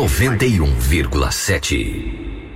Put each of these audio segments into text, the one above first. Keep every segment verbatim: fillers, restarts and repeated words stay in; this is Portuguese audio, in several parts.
noventa e um vírgula sete.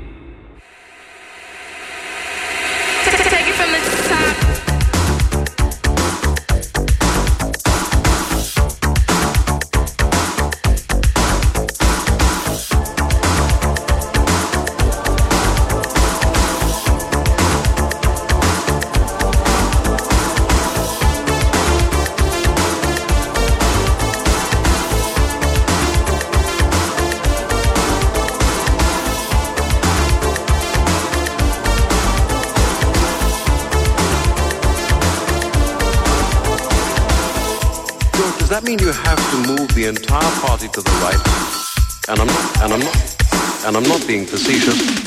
Does that mean you have to move the entire party to the right? And I'm not, and I'm not, and I'm not being facetious.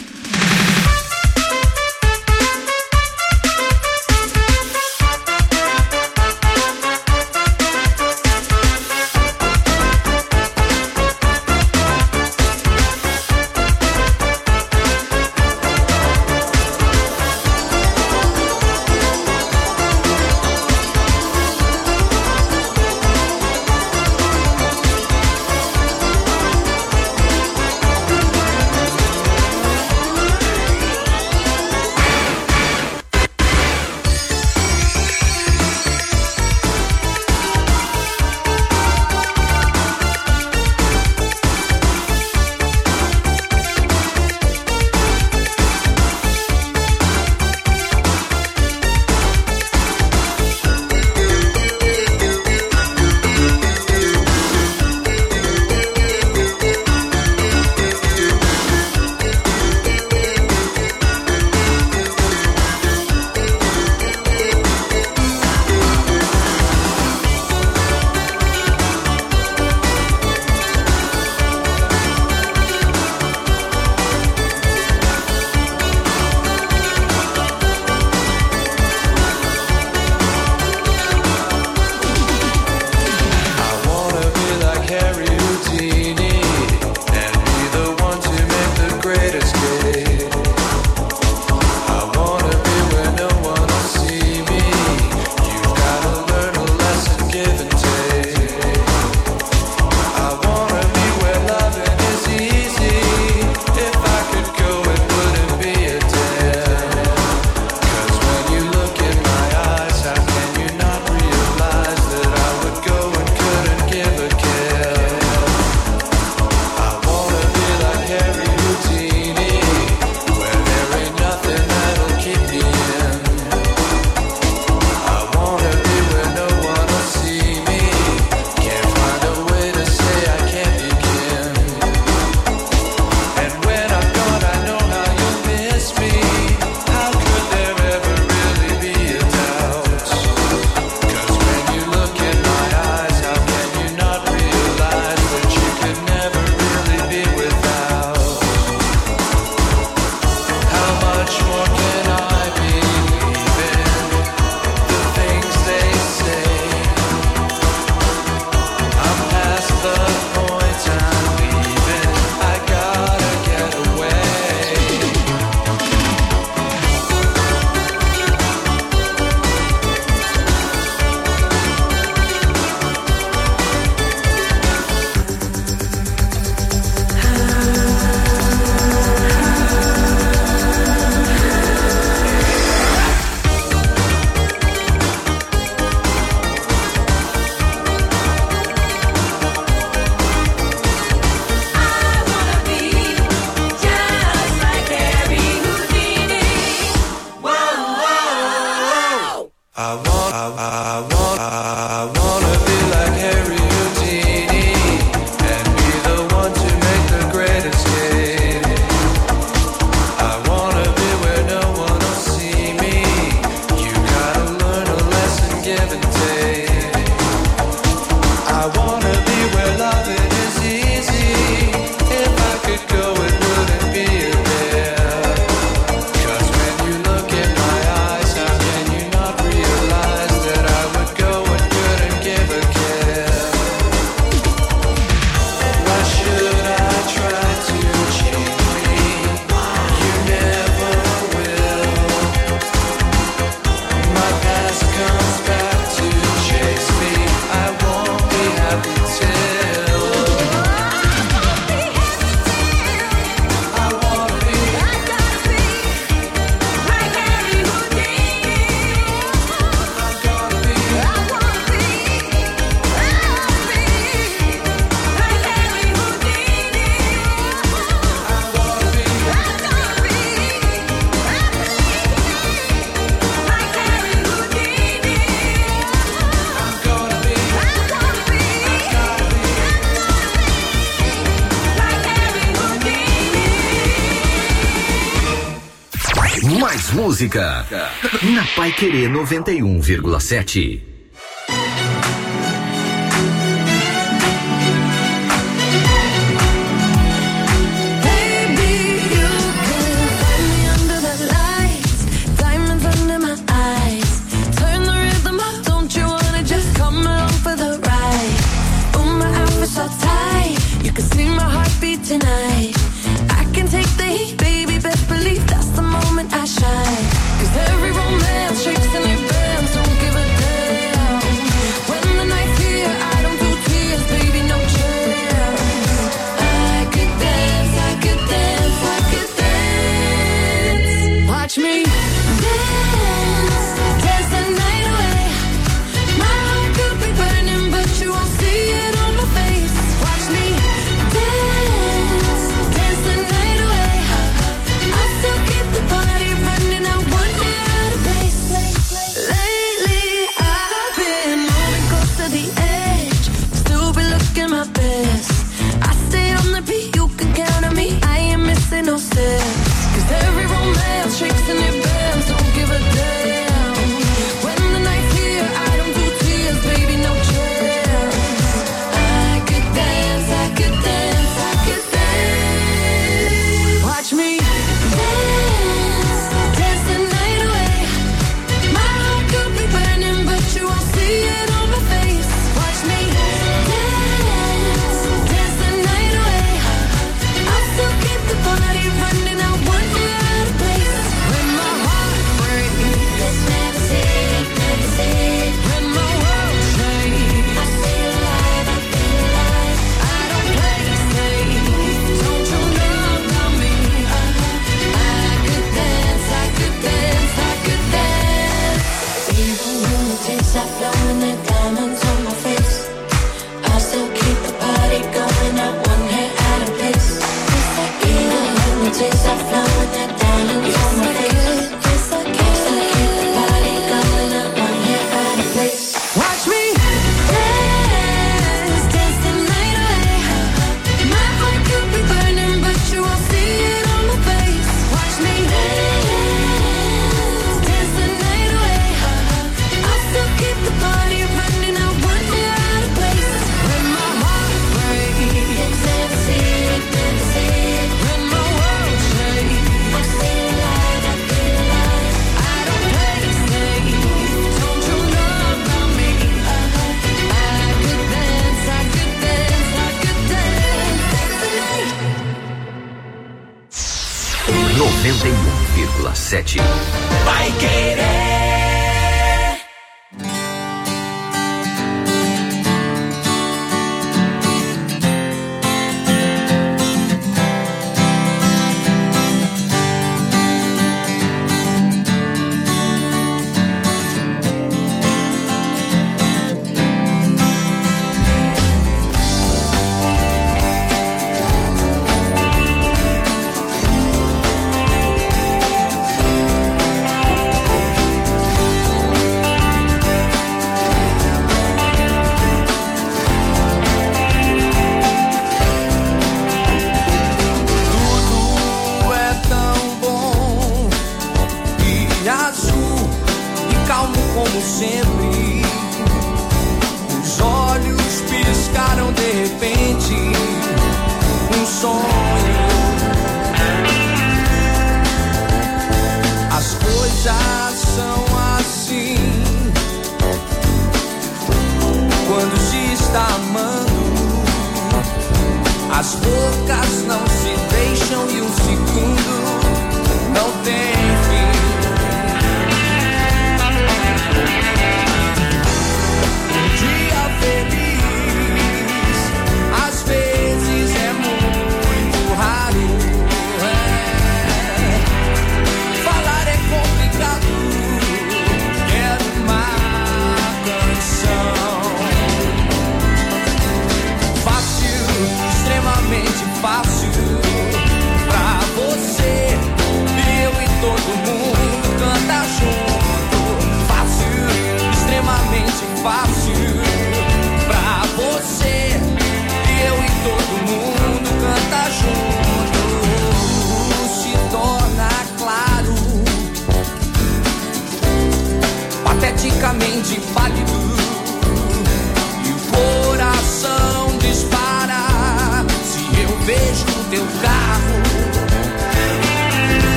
mais música. Na Paiquerê noventa e um vírgula sete. Tonight, I can take the heat, baby. Best believe that's the moment I shine. 'Cause every romance shakes and it bends, don't give a damn. When the night's here, I don't do tears, baby, no chance. I could dance, I could dance, I could dance. Watch me dance, dance the night away. My heart could be burning, but you won't see it on my face. Watch me dance, dance the night away. I'll still keep the party running, I won't get out of place. Lately I've been moving close to the edge, still be looking my best. I stay on the beat, you can count on me, I ain't missing no steps. 'Cause every romance shakes and it bends, don't give a damn. When the night's here, I don't do tears, baby, no chance. I could dance, I could dance, I could dance. Watch me dance, dance the night away. My heart could be burning, but you won't see it on my face. Watch me dance, dance the night away. I'll still keep the party running, I won't get out of place. When my heart breaks, let's never see it, never see it. When my world shakes, I feel alive, I feel alive. I don't play safe, don't you know about me? I could dance, I could dance, I could dance. Even when the tears are flowing, the diamonds on my face, I'll still keep the party going, I won't get out of place. Even when the tears are flowing, the diamonds on my face, I'll still keep the party going, I won't get out of place. Watch me dance, dance the night away. My heart could be burning, but you won't see it on my face. Watch me dance, dance the night away. I'll still keep the party running, I won't get out of place. When my heart breaks, never see it, never see it. When my world shakes, I feel alive, I feel alive. I don't play safe, don't you know about me? I could dance, I could dance, I could dance, dance the night. noventa e um vírgula sete. Vai querer.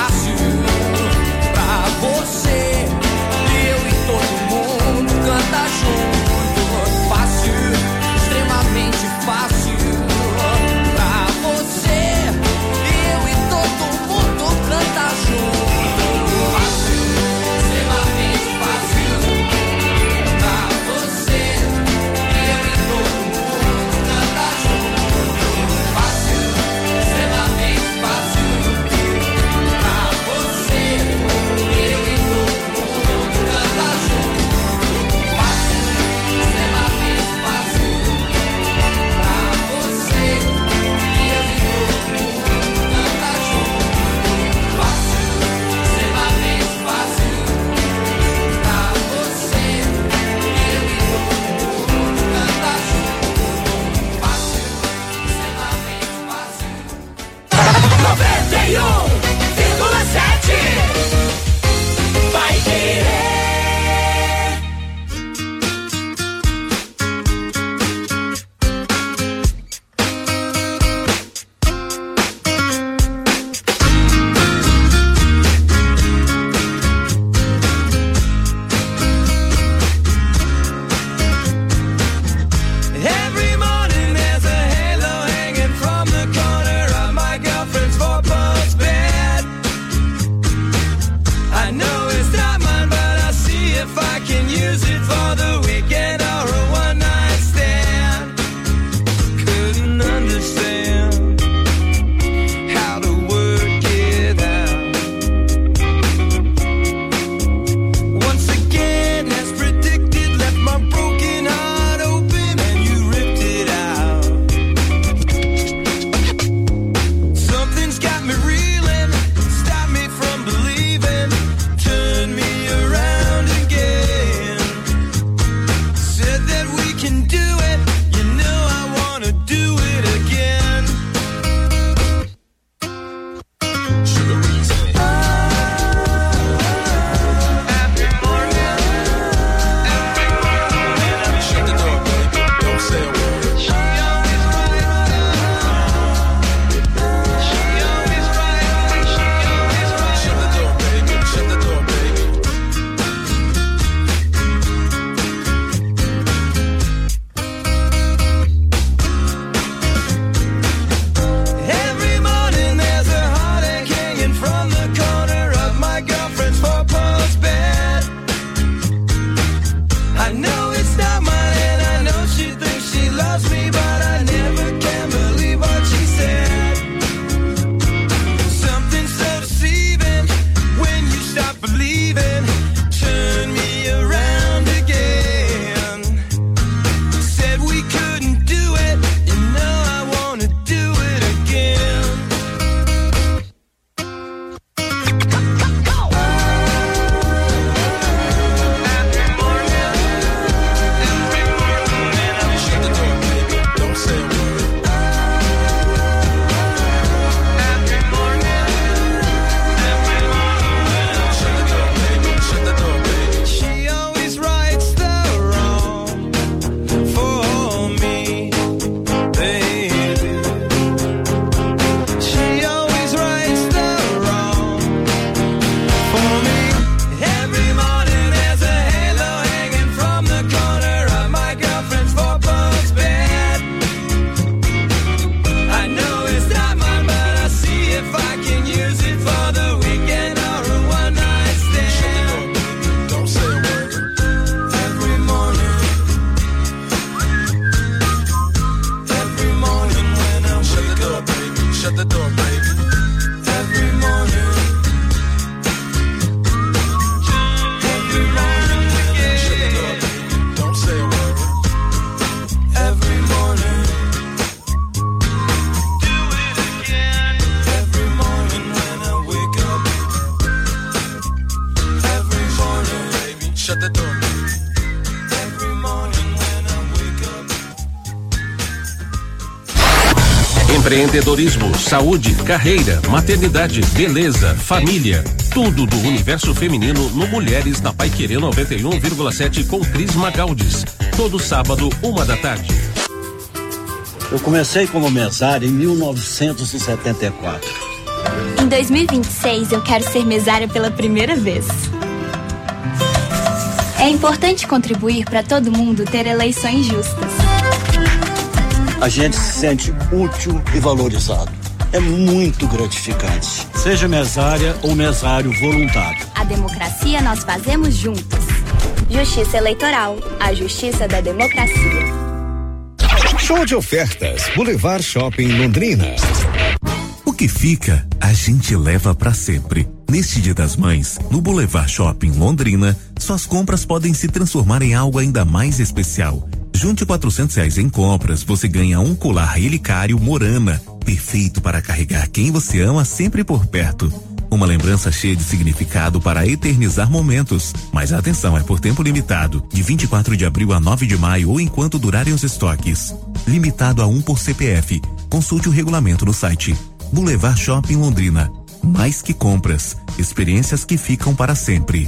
fácil pra você. Eu e todo mundo canta junto. Fácil, extremamente fácil pra você. Eu e todo mundo canta junto. Fácil, extremamente fácil pra você. Eu e todo mundo canta junto. Fácil, extremamente fácil pra você. Eu e todo mundo canta junto. Fácil, extremamente fácil pra você. Eu e todo mundo canta junto. Fácil, extremamente fácil pra você. Eu e todo mundo canta junto. Fácil, extremamente fácil. noventa e um vírgula sete Vai Querer. Every morning there's a halo hanging from the corner of my girlfriend's four-post bed. I know it's not mine, but I'll see if I can use it for the weekend or a one-night stand. Couldn't understand how to work it out. Once again, as predicted, left my broken heart open and you ripped it out. Something's got me reeling, stop me from believing, turn me around again. Said that we can do it, you know I wanna do it again. Every morning, every morning, shut the door, baby, don't say a word. She always right, she always right, she always right. Shut the door, baby, shut the door, baby. Every morning there's a heartache hanging from the corner of my girlfriend's four-post bed. I know it's not mine and I know she thinks she loves me, but I never can believe what she said. Something so deceiving when you stop believing, turn me around again. Said we couldn't do it, you know I wanna do it again. Every morning, every morning, shut the door, baby, don't say a word. Every morning, every morning, shut the door, baby, shut the door, baby. She always rights the wrong for me, baby. She always rights the wrong for me. Every morning there's a halo hanging from the corner of my girlfriend's four-post bed. I know it's not mine, but I'll see if I can use it for the weekend or a one-night stand. Don't say a word. Every morning, every morning when I shut the door, baby, shut the door, baby. Every morning, every morning, shut the door, baby, don't say a word. Every morning, do it again. Every morning when I wake up, every morning, baby, shut the door, baby. Every morning when I wake up. Empreendedorismo, saúde, carreira, maternidade, beleza, família. Tudo do universo feminino no Mulheres na Pai Querer noventa e um vírgula sete com Cris Magaldes. Todo sábado, uma da tarde. Eu comecei como mesário em mil novecentos e setenta e quatro. Em dois mil e vinte e seis, eu quero ser mesária pela primeira vez. É importante contribuir para todo mundo ter eleições justas. A gente se sente útil e valorizado. É muito gratificante. Seja mesária ou mesário voluntário. A democracia nós fazemos juntos. Justiça Eleitoral, a justiça da democracia. Show de ofertas, Boulevard Shopping Londrina. O que fica, a gente leva pra sempre. Neste Dia das Mães, no Boulevard Shopping Londrina, suas compras podem se transformar em algo ainda mais especial. Junte quatrocentos reais em compras, você ganha um colar relicário Morana, perfeito para carregar quem você ama sempre por perto. Uma lembrança cheia de significado para eternizar momentos. Mas a atenção, é por tempo limitado, de vinte e quatro de abril a nove de maio ou enquanto durarem os estoques. Limitado a um por C P F. Consulte o regulamento no site. Boulevard Shopping Londrina. Mais que compras, experiências que ficam para sempre.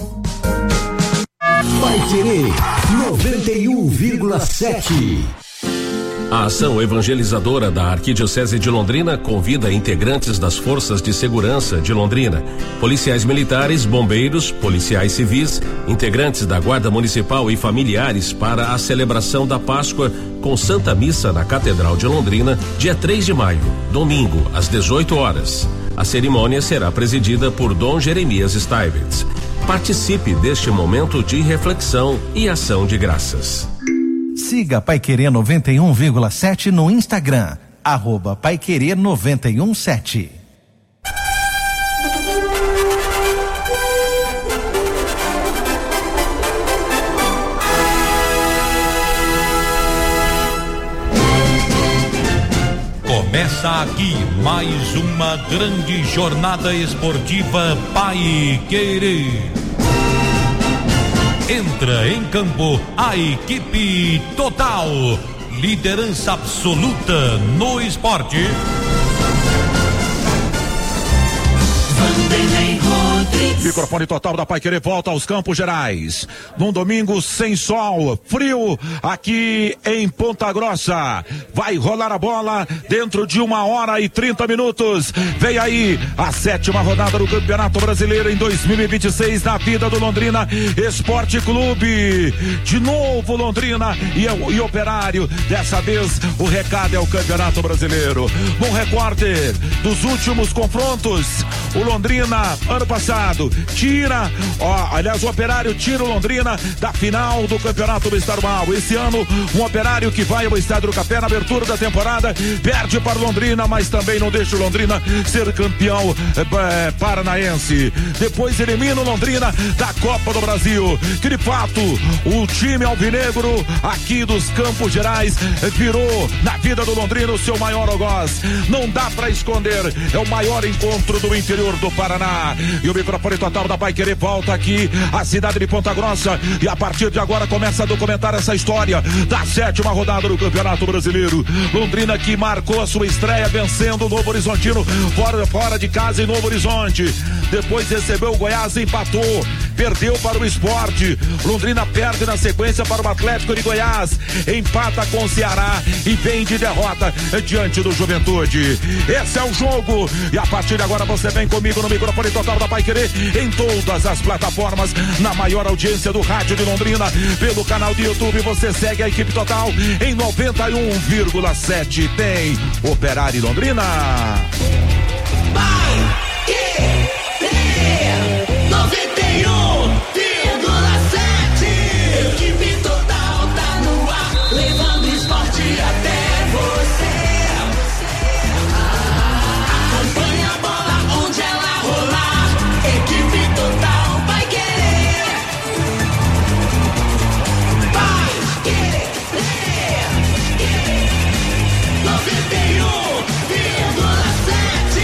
Vai Querer noventa e um vírgula sete. A ação evangelizadora da Arquidiocese de Londrina convida integrantes das Forças de Segurança de Londrina, policiais militares, bombeiros, policiais civis, integrantes da Guarda Municipal e familiares para a celebração da Páscoa com Santa Missa na Catedral de Londrina, dia três de maio, domingo, às dezoito horas. A cerimônia será presidida por Dom Jeremias Stuyvesant. Participe deste momento de reflexão e ação de graças. Siga Paiquerê noventa e um vírgula sete no Instagram, arroba Paiquerê noventa e um sete. Começa aqui mais uma grande jornada esportiva Paiquerê. Entra em campo a equipe total, liderança absoluta no esporte. Microfone total da Paiquerê volta aos Campos Gerais. Num domingo sem sol, frio, aqui em Ponta Grossa. Vai rolar a bola dentro de uma hora e trinta minutos. Vem aí a sétima rodada do Campeonato Brasileiro em dois mil e vinte e seis na vida do Londrina Esporte Clube. De novo Londrina e, e Operário. Dessa vez o recado é o Campeonato Brasileiro. Bom repórter dos últimos confrontos. O Londrina, ano passado, tira, ó, aliás, o Operário tira o Londrina da final do Campeonato Estadual. Esse ano, um Operário que vai ao Estádio do Café na abertura da temporada, perde para o Londrina, mas também não deixa o Londrina ser campeão é, paranaense. Depois elimina o Londrina da Copa do Brasil. Que de fato, o time alvinegro aqui dos Campos Gerais virou na vida do Londrina o seu maior algoz. Não dá para esconder, é o maior encontro do interior do Paraná. E o microfone total da Paiquerê volta aqui à cidade de Ponta Grossa e a partir de agora começa a documentar essa história da sétima rodada do Campeonato Brasileiro. Londrina que marcou a sua estreia vencendo o Novo Horizontino fora, fora de casa em Novo Horizonte. Depois recebeu o Goiás e empatou. Perdeu para o Sport. Londrina perde na sequência para o Atlético de Goiás. Empata com o Ceará e vem de derrota diante do Juventude. Esse é o jogo e a partir de agora você vem comigo no microfone total da Paiquerê em todas as plataformas, na maior audiência do rádio de Londrina, pelo canal do YouTube. Você segue a equipe total em noventa e um vírgula sete. Tem Operário Londrina. Paiquerê noventa e um vírgula sete. Equipe total tá no ar, levando esporte até você. Acompanha a bola onde ela rolar. Equipe total vai querer. Vai querer. noventa e um vírgula sete.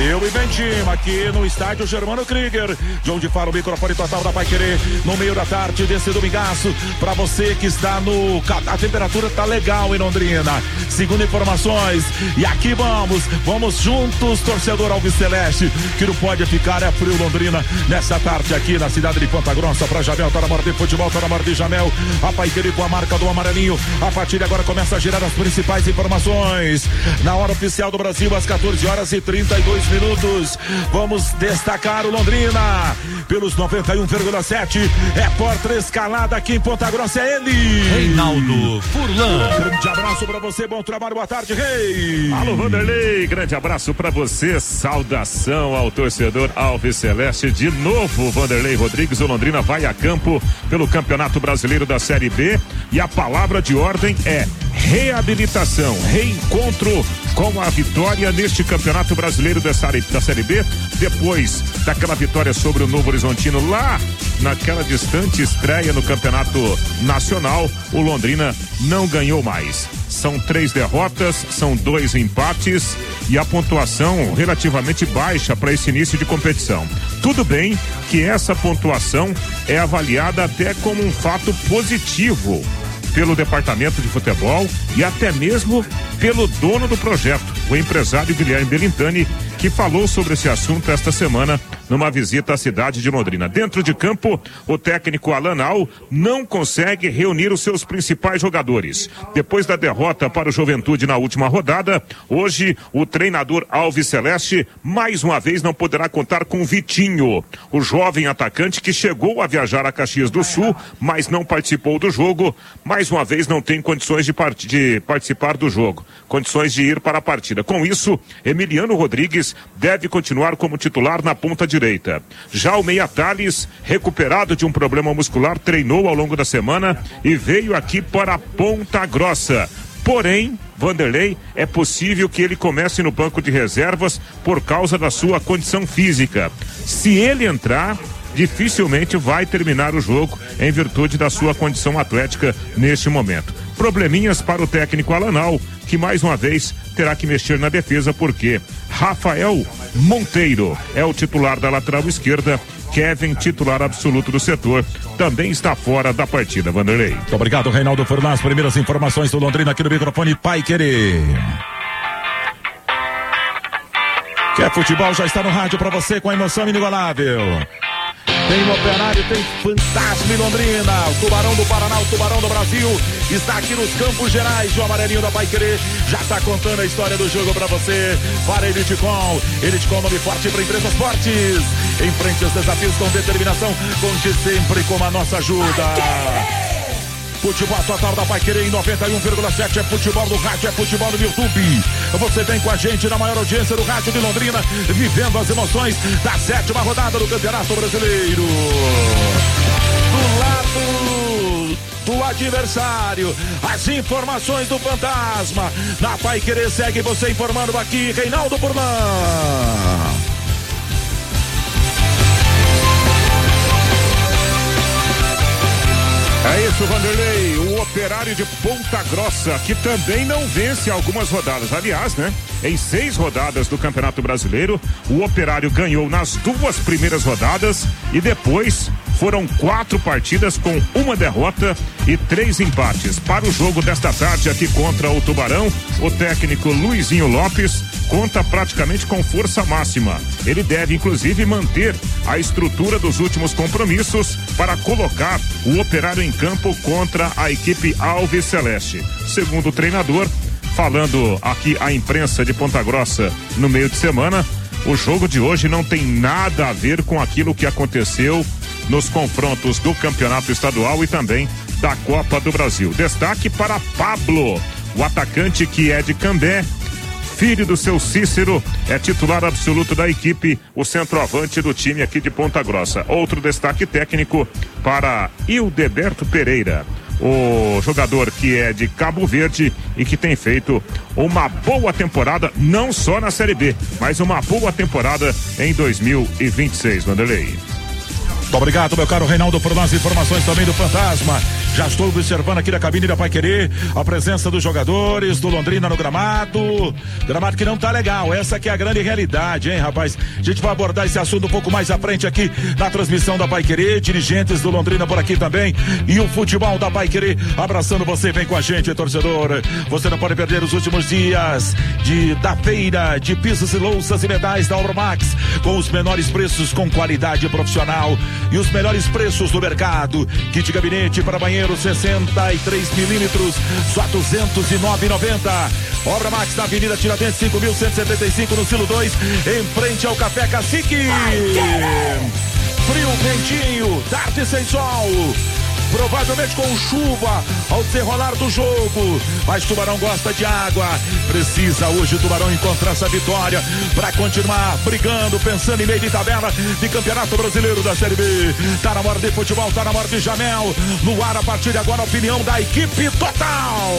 Eu e Bentinho aqui no estádio Germano Krieger, de onde fala o microfone total da Paiquerê, no meio da tarde desse domingaço, pra você que está no... A temperatura tá legal em Londrina, segundo informações, e aqui vamos, vamos juntos, torcedor Alves Celeste, que não pode ficar, é frio Londrina, nessa tarde aqui na cidade de Ponta Grossa, pra Jamel, tá na hora de futebol, tá na hora de Jamel, a Paiquerê com a marca do amarelinho, a partir agora começa a girar as principais informações, na hora oficial do Brasil, às quatorze horas e trinta e dois minutos, vamos destacar o Londrina, pelos noventa e um vírgula sete, repórter escalada aqui em Ponta Grossa, é ele, Reinaldo Furlan. Grande abraço pra você, bom trabalho, boa tarde, Rei. Alô, Vanderlei, grande abraço pra você, saudação ao torcedor Alves Celeste, de novo, Vanderlei Rodrigues, o Londrina vai a campo pelo Campeonato Brasileiro da Série B, e a palavra de ordem é reabilitação, reencontro com a vitória neste Campeonato Brasileiro da Série, da Série B, depois daquela vitória sobre o Novo Horizontino lá naquela distante estreia no Campeonato Nacional, o Londrina não ganhou mais. São três derrotas, são dois empates e a pontuação relativamente baixa para esse início de competição. Tudo bem que essa pontuação é avaliada até como um fato positivo pelo departamento de futebol e até mesmo pelo dono do projeto, o empresário Guilherme Belintani, que falou sobre esse assunto esta semana numa visita à cidade de Londrina. Dentro de campo, o técnico Alan Al não consegue reunir os seus principais jogadores. Depois da derrota para o Juventude na última rodada, hoje o treinador Alves Celeste mais uma vez não poderá contar com Vitinho, o jovem atacante que chegou a viajar a Caxias do Sul, mas não participou do jogo. Mais uma vez não tem condições de, part... de participar do jogo, condições de ir para a partida. Com isso, Emiliano Rodrigues deve continuar como titular na ponta direita. Já o Meia Tales, recuperado de um problema muscular, treinou ao longo da semana e veio aqui para a Ponta Grossa. Porém, Vanderlei, é possível que ele comece no banco de reservas por causa da sua condição física. Se ele entrar, dificilmente vai terminar o jogo em virtude da sua condição atlética neste momento. Probleminhas para o técnico Alanal, que mais uma vez terá que mexer na defesa, porque Rafael Monteiro é o titular da lateral esquerda, Kevin, titular absoluto do setor, também está fora da partida, Vanderlei. Muito obrigado, Reinaldo Furlan. As primeiras informações do Londrina aqui no microfone Paiquerê. Quer futebol? Já está no rádio para você com a emoção inigualável. Tem o Operário, tem Fantasma em Londrina. O Tubarão do Paraná, o Tubarão do Brasil está aqui nos Campos Gerais. O amarelinho da Paiquerê já está contando a história do jogo para você. Para Elitecom, Elitecom, nome forte para empresas fortes. Enfrente os desafios com determinação, conte sempre com a nossa ajuda. Futebol total da Paiquerê em noventa e um vírgula sete, é futebol no rádio, é futebol no YouTube. Você vem com a gente na maior audiência do rádio de Londrina, vivendo as emoções da sétima rodada do Campeonato Brasileiro. Do lado do adversário, as informações do Fantasma. Na Paiquerê segue você informando aqui, Reinaldo Furlan. É isso, Vanderlei, o Operário de Ponta Grossa, que também não vence algumas rodadas. Aliás, né, em seis rodadas do Campeonato Brasileiro, o Operário ganhou nas duas primeiras rodadas e depois foram quatro partidas com uma derrota e três empates. Para o jogo desta tarde aqui contra o Tubarão, o técnico Luizinho Lopes conta praticamente com força máxima. Ele deve, inclusive, manter a estrutura dos últimos compromissos para colocar o Operário em campo contra a equipe Alves Celeste. Segundo o treinador, falando aqui à imprensa de Ponta Grossa no meio de semana, o jogo de hoje não tem nada a ver com aquilo que aconteceu nos confrontos do Campeonato Estadual e também da Copa do Brasil. Destaque para Pablo, o atacante que é de Cambé, filho do seu Cícero, é titular absoluto da equipe, o centroavante do time aqui de Ponta Grossa. Outro destaque técnico para Hildeberto Pereira, o jogador que é de Cabo Verde e que tem feito uma boa temporada, não só na Série B, mas uma boa temporada em dois mil e vinte e seis, Vanderlei. Muito obrigado, meu caro Reinaldo, por mais informações também do Fantasma. Já estou observando aqui na cabine da Paiquerê a presença dos jogadores do Londrina no gramado. Gramado que não tá legal, essa que é a grande realidade, hein, rapaz? A gente vai abordar esse assunto um pouco mais à frente aqui na transmissão da Paiquerê, dirigentes do Londrina por aqui também, e o futebol da Paiquerê abraçando você, vem com a gente, torcedor. Você não pode perder os últimos dias de, da feira de pisos e louças e metais da Obromax, com os menores preços, com qualidade profissional e os melhores preços do mercado. Kit gabinete para banheiro sessenta e três milímetros, só duzentos e nove reais e noventa centavos. Obromax na Avenida Tiradentes cinco mil cento e setenta e cinco, no Silo dois, em frente ao Café Cacique. Frio, ventinho, tarde sem sol, provavelmente com chuva ao desenrolar do jogo, mas Tubarão gosta de água. Precisa hoje o Tubarão encontrar essa vitória para continuar brigando, pensando em meio de tabela de Campeonato Brasileiro da Série B. Tá na hora de futebol, tá na hora de Jamel. No ar a partir de agora a opinião da equipe total.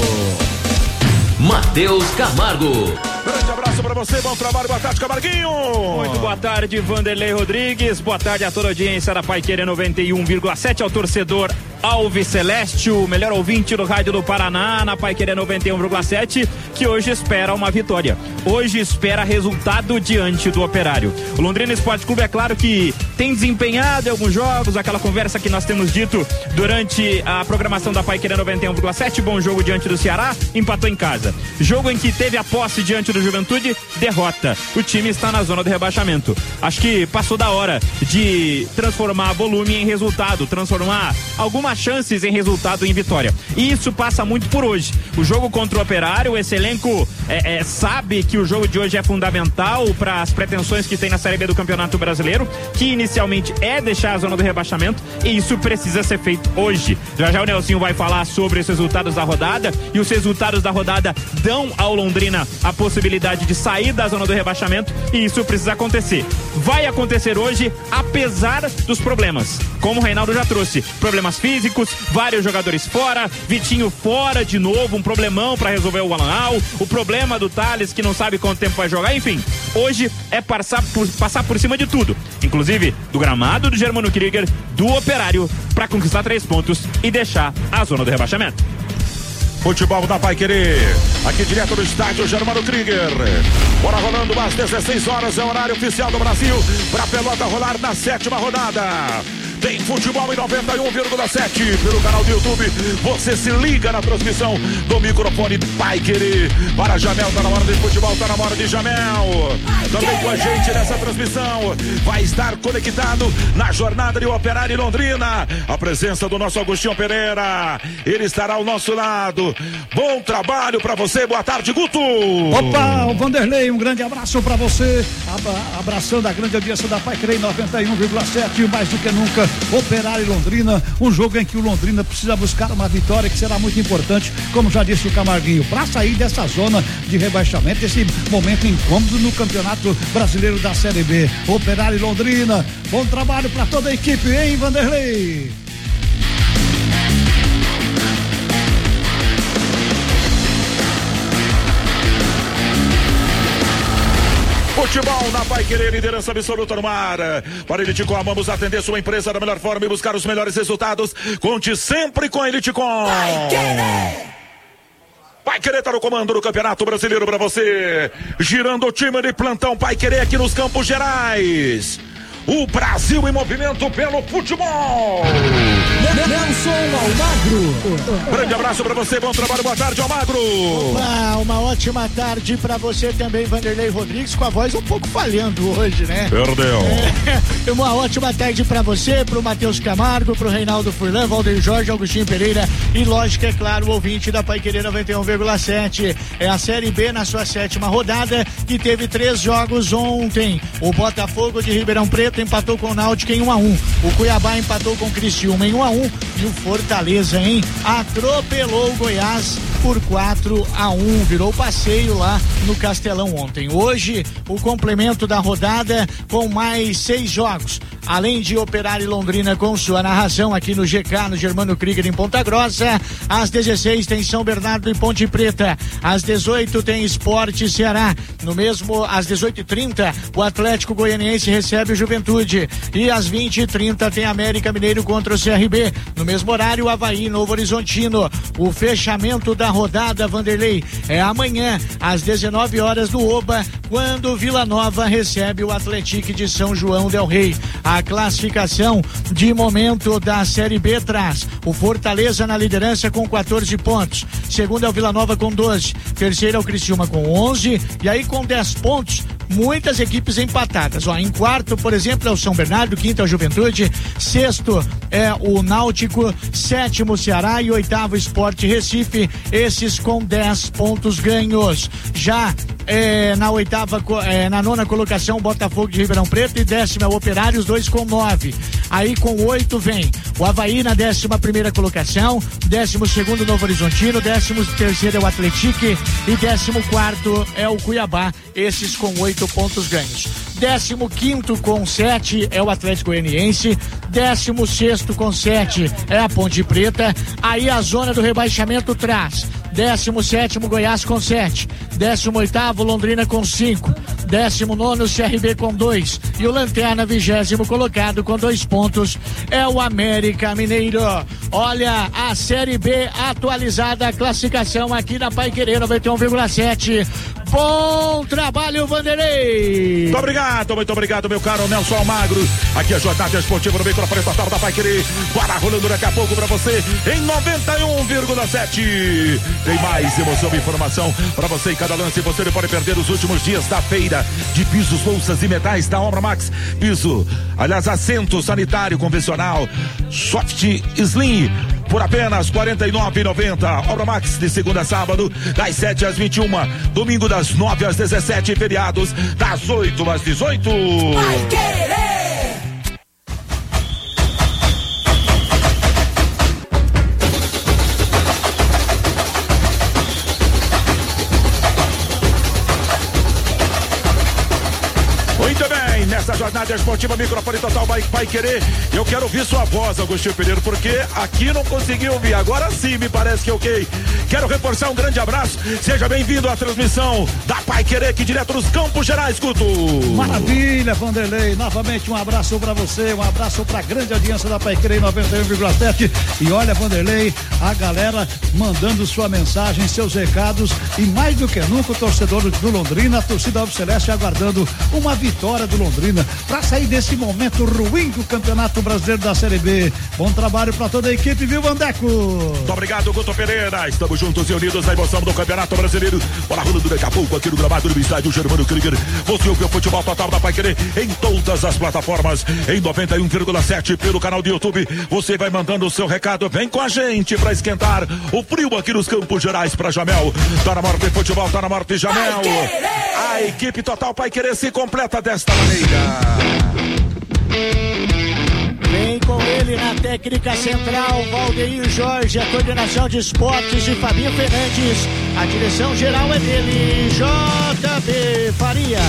Matheus Camargo. Grande abraço pra você, bom trabalho, boa tarde, Camarguinho. Muito boa tarde, Vanderlei Rodrigues. Boa tarde a toda a audiência da Paiquerê noventa e um vírgula sete, ao torcedor Alves Celeste, o melhor ouvinte do rádio do Paraná, na Paiquerê noventa e um vírgula sete, que hoje espera uma vitória. Hoje espera resultado diante do Operário. O Londrina Esporte Clube, é claro que tem desempenhado em alguns jogos, aquela conversa que nós temos dito durante a programação da Paiquerê noventa e um vírgula sete, bom jogo diante do Ceará, empatou em casa. Jogo em que teve a posse diante do Juventude, derrota. O time está na zona do rebaixamento. Acho que passou da hora de transformar volume em resultado, transformar algumas chances em resultado em vitória. E isso passa muito por hoje. O jogo contra o Operário, esse elenco é, é, sabe que o jogo de hoje é fundamental para as pretensões que tem na Série B do Campeonato Brasileiro, que inicialmente é deixar a zona do rebaixamento, e isso precisa ser feito hoje. Já já o Nelsinho vai falar sobre os resultados da rodada, e os resultados da rodada dão ao Londrina a possibilidade de sair da zona do rebaixamento, e isso precisa acontecer. Vai acontecer hoje, apesar dos problemas, como o Reinaldo já trouxe, problemas físicos, vários jogadores fora, Vitinho fora de novo, um problemão para resolver o Alanal, o problema do Thales que não sabe quanto tempo vai jogar, enfim, hoje é passar por, passar por cima de tudo, inclusive do gramado do Germano Krieger, do Operário, para conquistar três pontos e deixar a zona do rebaixamento. Futebol da Paiquerê, aqui direto do estádio Germano Krieger. Bora rolando às dezesseis horas, é o horário oficial do Brasil para a pelota rolar na sétima rodada. Tem futebol em noventa e um vírgula sete pelo canal do YouTube. Você se liga na transmissão do microfone Paiquerê. Para Jamel, tá na hora de futebol, tá na hora de Jamel. Também com a gente nessa transmissão vai estar conectado na jornada de Operário e Londrina. A presença do nosso Agostinho Pereira. Ele estará ao nosso lado. Bom trabalho pra você. Boa tarde, Guto. Opa, o Vanderlei, um grande abraço pra você. Abraçando a grande audiência da Paiquerê noventa e um vírgula sete, mais do que nunca. Operário e Londrina, um jogo em que o Londrina precisa buscar uma vitória que será muito importante, como já disse o Camarguinho, para sair dessa zona de rebaixamento, esse momento incômodo no Campeonato Brasileiro da Série B. Operário e Londrina, bom trabalho para toda a equipe, hein, Vanderlei? Futebol na Paiquerê, liderança absoluta no mar. Para Eliticom, amamos atender sua empresa da melhor forma e buscar os melhores resultados. Conte sempre com a Eliticom. Paiquerê tá no comando do Campeonato Brasileiro para você. Girando o time de plantão Paiquerê aqui nos Campos Gerais. O Brasil em movimento pelo futebol. Nelson Almagro. Grande abraço pra você, bom trabalho, boa tarde, Almagro. Opa, uma ótima tarde pra você também, Vanderlei Rodrigues, com a voz um pouco falhando hoje, né? Perdeu. É, uma ótima tarde pra você, pro Matheus Camargo, pro Reinaldo Furlan, Valdeir Jorge, Agostinho Pereira e, lógico, é claro, o ouvinte da Paiquerê noventa e um vírgula sete. É a Série B na sua sétima rodada, que teve três jogos ontem. O Botafogo de Ribeirão Preto empatou com o Náutico em um a um. O Cuiabá empatou com o Criciúma em um a um. E o Fortaleza, hein? Atropelou o Goiás por quatro a um, virou passeio lá no Castelão ontem. Hoje, o complemento da rodada com mais seis jogos. Além de Operário e Londrina com sua narração aqui no G K, no Germano Krieger em Ponta Grossa. Às dezesseis tem São Bernardo e Ponte Preta. Às dezoito tem Sport e Ceará. No mesmo, às dezoito e trinta, o Atlético Goianiense recebe o Juventude. E às vinte e trinta tem América Mineiro contra o C R B. No mesmo horário, o Avaí e Novo Horizontino. O fechamento da rodada, Vanderlei, é amanhã, às dezenove horas no Oba, quando o Vila Nova recebe o Atlético de São João del Rei. A classificação de momento da Série B traz o Fortaleza na liderança com quatorze pontos. Segundo é o Vila Nova com doze. Terceiro é o Criciúma com onze. E aí com dez pontos, muitas equipes empatadas. Ó, em quarto, por exemplo, é o São Bernardo, quinto é o Juventude, sexto é o Náutico, sétimo Ceará e oitavo Sport Recife, esses com dez pontos ganhos. Já é, na oitava, é, na nona colocação, Botafogo de Ribeirão Preto e décima é o Operário, os dois com nove. Aí com oito vem o Avaí na décima primeira colocação, décimo segundo Novo Horizontino, décimo terceiro é o Atlético e décimo quarto é o Cuiabá, esses com oito pontos ganhos. Décimo quinto com sete é o Atlético Goianiense, décimo sexto com sete é a Ponte Preta. Aí a zona do rebaixamento traz décimo sétimo Goiás com sete, décimo oitavo Londrina com cinco, décimo nono C R B com dois e o Lanterna vigésimo colocado com dois pontos é o América Mineiro. Olha a Série B atualizada, a classificação aqui na Paiquerê noventa e um vírgula sete. Bom trabalho, Vanderlei. Muito obrigado, muito obrigado, meu caro Nelson Almagro. Aqui é a Jornada Esportiva no microfone total da Paiquerê. Bora rolando daqui a pouco pra você em noventa e um vírgula sete. Tem mais emoção e informação pra você em cada lance. Você não pode perder os últimos dias da feira de pisos, louças e metais da Obra Max. Piso, aliás, assento sanitário convencional, soft slim, por apenas quarenta e nove reais e noventa centavos. Obra Max de segunda a sábado, das sete às vinte e uma, domingo das nove às dezessete, feriados das oito às dezoito. Vai querer! Nessa jornada esportiva, microfone total vai, vai querer. Eu quero ouvir sua voz, Agostinho Pereira, porque aqui não consegui ouvir. Agora sim, me parece que ok. Quero reforçar um grande abraço. Seja bem-vindo à transmissão da Pai Querer, aqui direto dos Campos Gerais, Guto. Maravilha, Vanderlei. Novamente um abraço pra você, um abraço pra grande audiência da Pai Querer noventa e um vírgula sete. E olha, Vanderlei, a galera mandando sua mensagem, seus recados. E mais do que nunca, o torcedor do Londrina, a torcida Alves Celeste aguardando uma vitória do Londrina para sair desse momento ruim do Campeonato Brasileiro da Série B. Bom trabalho para toda a equipe, viu, Vandeco? Muito obrigado, Guto Pereira. Estamos juntos e unidos na emoção do Campeonato Brasileiro. Bola rolando daqui a pouco aqui no gramado do estádio Germano Krieger. Você ouve o futebol total da Paiquerê em todas as plataformas, em noventa e um vírgula sete pelo canal do YouTube. Você vai mandando o seu recado, vem com a gente para esquentar o frio aqui nos Campos Gerais para Jamel. Tá na morte futebol, tá na morte Jamel. A equipe total Paiquerê se completa desta maneira. Vem com ele na técnica central, Valdeir Jorge, a coordenação de esportes de Fabinho Fernandes. A direção geral é dele, J B Faria.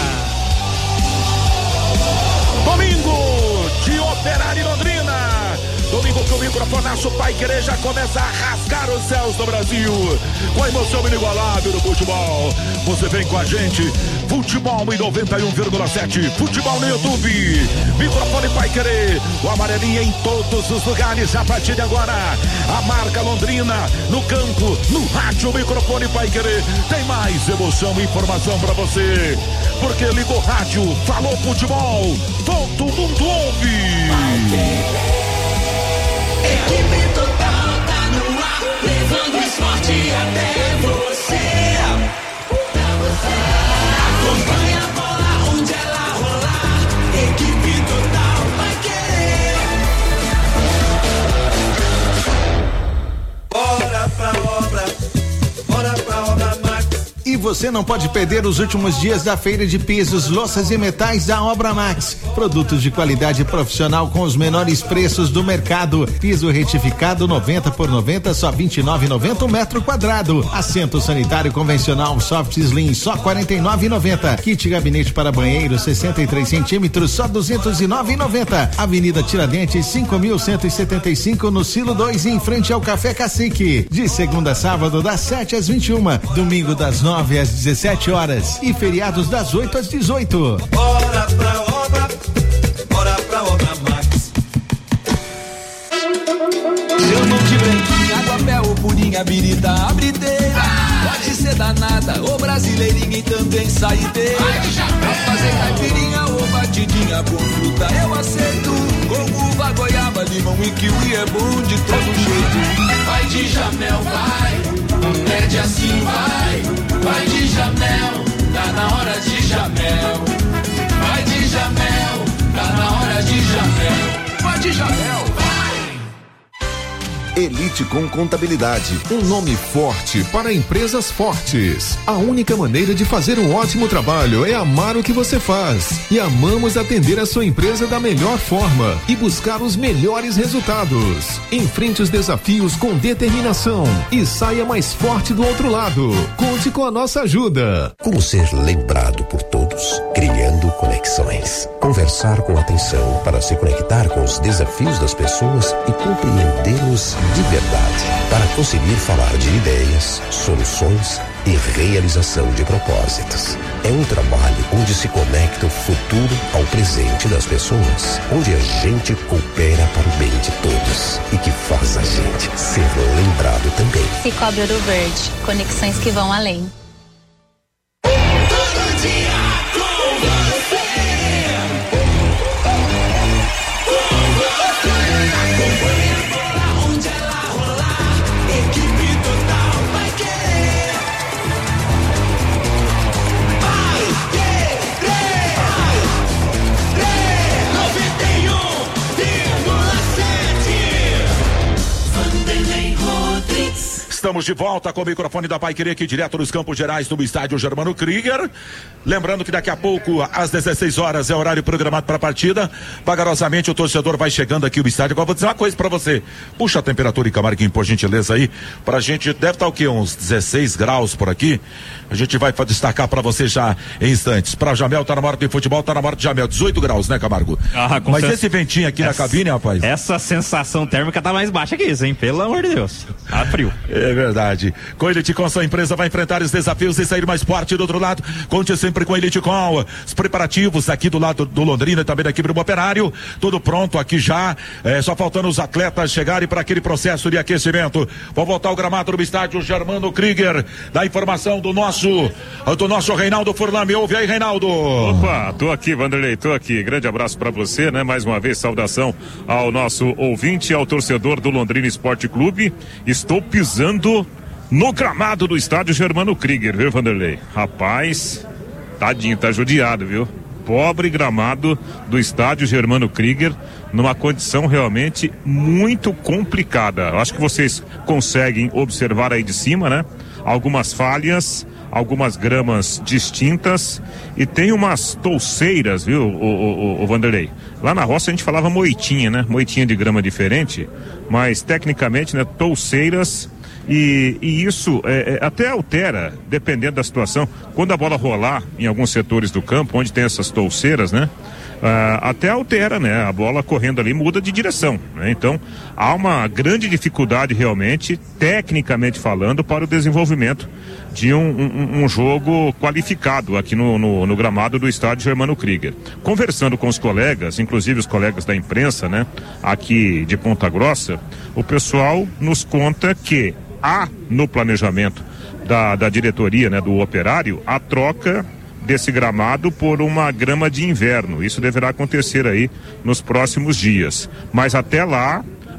Domingo de Operário e Londrina. Domingo que o microfonaço Pai Querer já começa a rasgar os céus do Brasil. Com a emoção inigualável do futebol. Você vem com a gente. Futebol em noventa e um vírgula sete. Futebol no YouTube. Microfone Pai Querer. O amarelinho em todos os lugares. A partir de agora, a marca Londrina no campo, no rádio, microfone Pai Querer. Tem mais emoção e informação pra você. Porque ligou o rádio, falou futebol. Todo mundo ouve. Equipe total tá no ar, levando o esporte até você. Acompanha a bola onde ela rolar. Equipe total vai querer. Bora pra obra, bora pra obra Max. E você você não pode perder os últimos dias da feira de pisos, louças e metais da Obra Max. Produtos de qualidade profissional com os menores preços do mercado. Piso retificado noventa por noventa, só vinte e nove reais e noventa centavos o metro quadrado. Assento sanitário convencional Soft Slim, só quarenta e nove reais e noventa centavos. Kit gabinete para banheiro sessenta e três centímetros, só duzentos e nove reais e noventa centavos. Avenida Tiradentes, cinco mil cento e setenta e cinco, no Silo dois, em frente ao Café Cacique. De segunda a sábado, das sete às vinte e uma, domingo das nove às dezessete horas e feriados das oito às dezoito. Bora pra obra, bora pra Obra Max. Chamam de branquinha, água-mel, purinha, birita, abrideira. Pode ser danada, ou brasileirinha e também saideira. Pra fazer caipirinha ou batidinha com fruta eu aceito. Com uva, goiaba, limão e kiwi é bom de todo jeito. Vai de Jamel, vai, pede assim, vai. Vai de Jamel, tá na hora de Jamel. Vai de Jamel, tá na hora de Jamel. Vai de Jamel, vai. Elite com Contabilidade, um nome forte para empresas fortes. A única maneira de fazer um ótimo trabalho é amar o que você faz. E amamos atender a sua empresa da melhor forma e buscar os melhores resultados. Enfrente os desafios com determinação e saia mais forte do outro lado. Conte com a nossa ajuda. Como ser lembrado por todos, criando conexões. Conversar com atenção para se conectar com os desafios das pessoas e compreendê-los de verdade, para conseguir falar de ideias, soluções e realização de propósitos. É um trabalho onde se conecta o futuro ao presente das pessoas, onde a gente coopera para o bem de todos e que faz a gente ser lembrado também. Cicobi Ouro Verde, conexões que vão além. Todo dia com você. Estamos de volta com o microfone da Paiquerê aqui direto dos Campos Gerais do estádio Germano Krieger. Lembrando que daqui a pouco, às dezesseis horas, é horário programado para a partida. Vagarosamente o torcedor vai chegando aqui no estádio. Agora vou dizer uma coisa para você. Puxa a temperatura em Camarguinho, por gentileza aí. Pra gente, deve estar o quê? Uns dezesseis graus por aqui. A gente vai destacar para você já em instantes. Pra Jamel, tá na hora de futebol, tá na hora de Jamel. dezoito graus, né, Camargo? Ah, Mas sen... esse ventinho aqui essa, na cabine, rapaz. Essa sensação térmica tá mais baixa que isso, hein? Pelo amor de Deus. Tá frio. É verdade. Com a Elite Com, sua empresa vai enfrentar os desafios e sair mais forte do outro lado. Conte sempre com a Elite Com. Os preparativos aqui do lado do Londrina, também da equipe do Operário. Tudo pronto aqui já. É, só faltando os atletas chegarem para aquele processo de aquecimento. Vou voltar ao gramado do estádio Germano Krieger. Da informação do nosso do nosso Reinaldo Furlan. Me ouve aí, Reinaldo. Opa, tô aqui, Vanderlei, tô aqui. Grande abraço para você, né? Mais uma vez, saudação ao nosso ouvinte, ao torcedor do Londrina Esporte Clube. Estou pisando no gramado do estádio Germano Krieger, viu, Vanderlei? Rapaz, tadinho, tá judiado, viu? Pobre gramado do estádio Germano Krieger, numa condição realmente muito complicada. Acho que vocês conseguem observar aí de cima, né? Algumas falhas, algumas gramas distintas e tem umas touceiras, viu, o, o, o Vanderlei? Lá na roça a gente falava moitinha, né? Moitinha de grama diferente, mas tecnicamente, né? Touceiras. E, e isso é, é, até altera, dependendo da situação, quando a bola rolar em alguns setores do campo, onde tem essas touceiras, né? Ah, até altera, né? A bola correndo ali muda de direção, né? Então, há uma grande dificuldade realmente, tecnicamente falando, para o desenvolvimento de um, um, um jogo qualificado aqui no, no, no gramado do estádio Germano Krieger. Conversando com os colegas, inclusive os colegas da imprensa, né? Aqui de Ponta Grossa, o pessoal nos conta que há no planejamento da, da diretoria, né, do Operário, a troca desse gramado por uma grama de inverno. Isso deverá acontecer aí nos próximos dias. Mas até lá,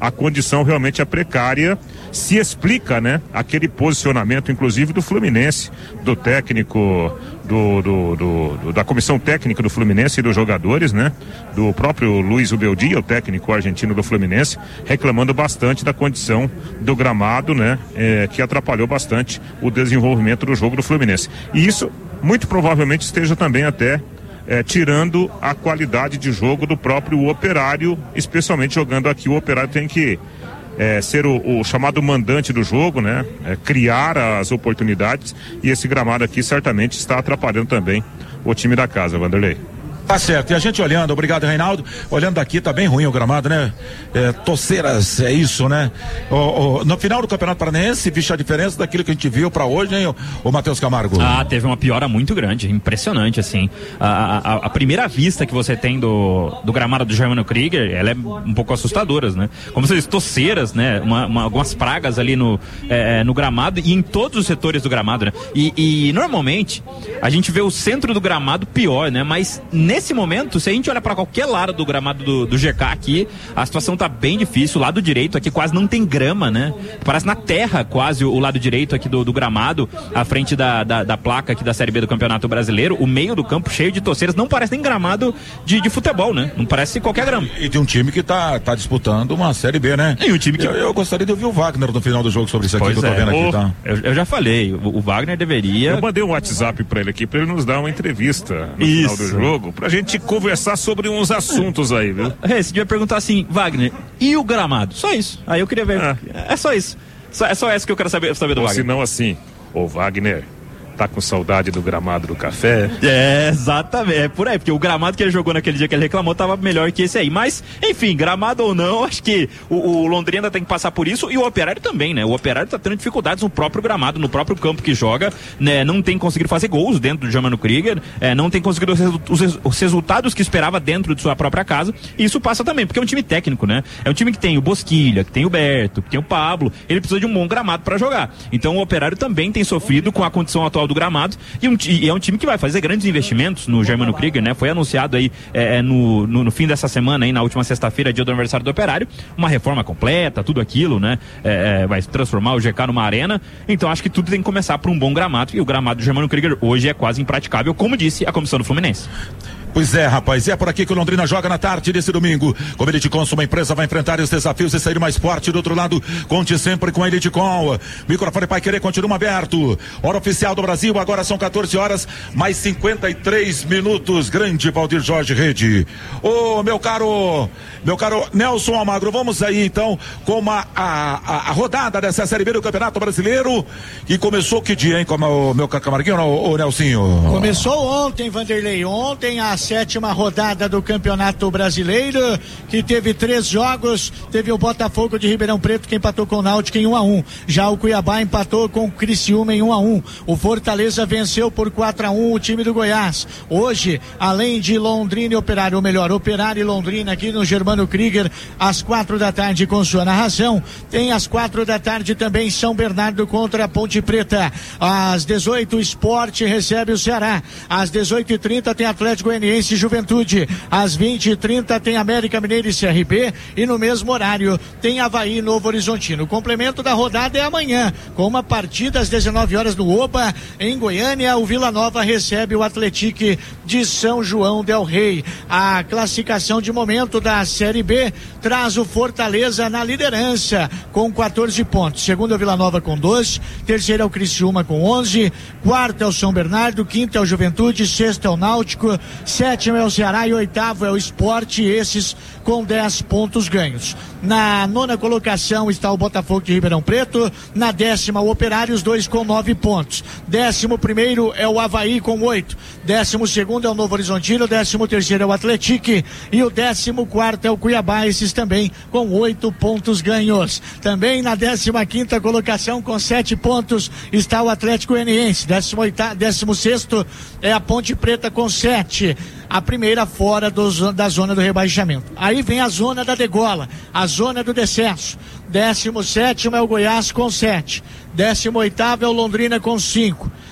a condição realmente é precária. Se explica, né, aquele posicionamento, inclusive do Fluminense, do técnico, do, do, do, do da comissão técnica do Fluminense e dos jogadores, né, do próprio Luiz Ubeldia, o técnico argentino do Fluminense, reclamando bastante da condição do gramado, né, é, que atrapalhou bastante o desenvolvimento do jogo do Fluminense. E isso muito provavelmente esteja também até É, tirando a qualidade de jogo do próprio Operário, especialmente jogando aqui. O Operário tem que é, ser o, o chamado mandante do jogo, né? É, criar as oportunidades, e esse gramado aqui certamente está atrapalhando também o time da casa, Vanderlei. Tá certo, e a gente olhando, obrigado, Reinaldo, olhando daqui, tá bem ruim o gramado, né? É, Toceiras, é isso, né? O, o, no final do Campeonato Paranaense, vixe a diferença daquilo que a gente viu pra hoje, hein, o, o Matheus Camargo? Ah, teve uma piora muito grande, impressionante, assim. A, a, a primeira vista que você tem do, do gramado do Germano Krieger, ela é um pouco assustadora, né? Como você diz, toceiras, né? Uma, uma, algumas pragas ali no, é, no gramado e em todos os setores do gramado, né? E, e normalmente a gente vê o centro do gramado pior, né? Mas nesse momento, se a gente olha para qualquer lado do gramado do, do G K aqui, a situação tá bem difícil. O lado direito aqui quase não tem grama, né? Parece na terra quase o, o lado direito aqui do, do gramado, à frente da, da, da placa aqui da Série B do Campeonato Brasileiro. O meio do campo cheio de torceiras, não parece nem gramado de, de futebol, né? Não parece qualquer grama. E de um time que tá, tá disputando uma Série B, né? E um time que... Eu, eu gostaria de ouvir o Wagner no final do jogo sobre isso aqui, pois que eu tô é. vendo aqui, o, tá? Eu, eu já falei, o, o Wagner deveria... Eu mandei um WhatsApp pra ele aqui, pra ele nos dar uma entrevista no Isso. final do jogo, pra gente conversar sobre uns assuntos aí, viu? É, você devia perguntar assim, Wagner, e o gramado? Só isso. Aí eu queria ver. É, é só isso. Só, é só essa que eu quero saber, saber do Ou Wagner. se não assim, ô Wagner, tá com saudade do gramado do café? É, exatamente, é por aí, porque o gramado que ele jogou naquele dia que ele reclamou tava melhor que esse aí, mas, enfim, gramado ou não, acho que o, o Londrina tem que passar por isso, e o Operário também, né, o Operário tá tendo dificuldades no próprio gramado, no próprio campo que joga, né, não tem conseguido fazer gols dentro do Germano Krieger, é, não tem conseguido os, os, os resultados que esperava dentro de sua própria casa, e isso passa também, porque é um time técnico, né, é um time que tem o Bosquilha, que tem o Berto, que tem o Pablo, ele precisa de um bom gramado para jogar, então o Operário também tem sofrido com a condição atual do gramado, e, um, e é um time que vai fazer grandes investimentos no Germano Krieger, né? Foi anunciado aí é, no, no, no fim dessa semana, aí, na última sexta-feira, dia do aniversário do Operário, uma reforma completa, tudo aquilo, né? É, vai transformar o G K numa arena, então acho que tudo tem que começar por um bom gramado, e o gramado do Germano Krieger hoje é quase impraticável, como disse a comissão do Fluminense. Pois é, rapaz, é por aqui que o Londrina joga na tarde desse domingo. Como a Elitecom, uma empresa vai enfrentar os desafios e sair mais forte. Do outro lado, conte sempre com a Elitecom. Microfone Pai Querer continua aberto. Hora oficial do Brasil, agora são quatorze horas, mais cinquenta e três minutos. Grande Valdir Jorge Rede. Ô, meu caro, meu caro Nelson Almagro, vamos aí então com uma, a, a, a rodada dessa Série B do Campeonato Brasileiro, que começou que dia, hein, como o meu Camarguinho, ô, ô Nelsinho? Começou ontem, Vanderlei, ontem a sétima rodada do Campeonato Brasileiro, que teve três jogos. Teve o Botafogo de Ribeirão Preto que empatou com o Náutico em um a um. Já o Cuiabá empatou com o Criciúma em um a um. O Fortaleza venceu por quatro a um o time do Goiás. Hoje, além de Londrina e Operário, ou melhor, Operário e Londrina aqui no Germano Krieger, às quatro da tarde com sua narração. Tem às quatro da tarde também São Bernardo contra a Ponte Preta. Às dezoito, o Sport recebe o Ceará. Às dezoito e trinta tem Atlético Goianiense e Juventude. Às vinte e trinta tem América Mineiro e C R B, e no mesmo horário tem Avaí e Novo Horizontino. O complemento da rodada é amanhã, com uma partida às dezenove horas no Oba, em Goiânia. O Vila Nova recebe o Atlético de São João del Rei. A classificação de momento da Série B traz o Fortaleza na liderança com quatorze pontos. Segundo é o Vila Nova com doze, terceiro é o Criciúma com onze, quarto é o São Bernardo, quinto é o Juventude, sexto é o Náutico, sétimo é o Ceará e oitavo é o Sport, esses com dez pontos ganhos. Na nona colocação está o Botafogo de Ribeirão Preto, na décima o Operário, os dois com nove pontos. Décimo primeiro é o Avaí com oito, décimo segundo é o Novo Horizontino, décimo terceiro é o Atlético e o décimo quarto é o Cuiabá, esses também com oito pontos ganhos. Também na décima quinta colocação com sete pontos está o Atlético Goianiense, décimo oitavo, décimo sexto é a Ponte Preta com sete. A primeira fora do, da zona do rebaixamento. Aí vem a zona da degola, a zona do descenso. Décimo sétimo é o Goiás com sete. Décimo oitavo é o Londrina com cinco.